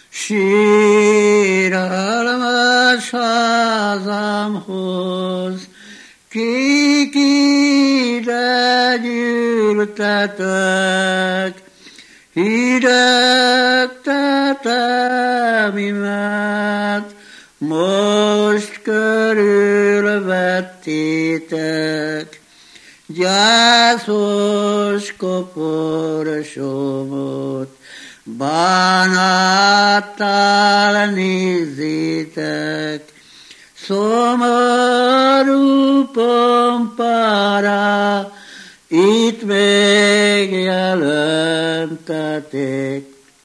Síralmas hazámhoz, kik ide gyűltetek, hirdettetek imád, most körülvettétek, gyászos koporsomot, bánattal nézzétek, szomorú pompára itt megjelentetek.